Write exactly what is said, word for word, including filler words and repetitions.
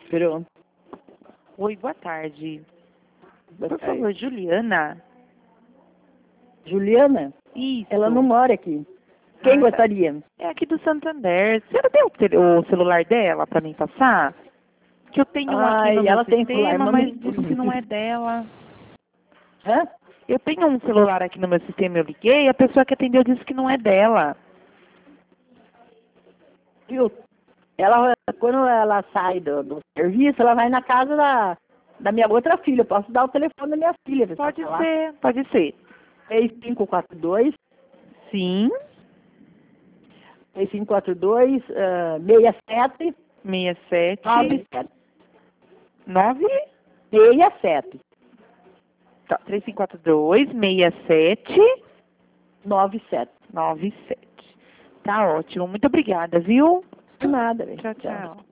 Pronto. Oi, boa tarde. Boa Por tarde. favor, Juliana. Juliana? Isso. Ela não mora aqui. Quem Ah, gostaria? É aqui do Santander. Você tem o, tele- o celular dela para mim passar? Que eu tenho um aqui Ai, no meu ela tem celular, sistema, mas mas não- diz que não é dela. Hã? Eu tenho um celular aqui no meu sistema, eu liguei, a pessoa que atendeu disse que não é dela. Viu? Ela, quando ela sai do, do serviço, ela vai na casa da, da minha outra filha. Eu posso dar o telefone da minha filha. pra Pode falar. ser, pode ser. seis cinco quatro dois, Sim, seis cinco quatro dois, uh, seis sete, seis sete nove sete. nove seis sete, tá, três cinco quatro dois, seis sete nove sete. nove sete. Tá ótimo, muito obrigada, viu? De nada, velho. Tchau, tchau.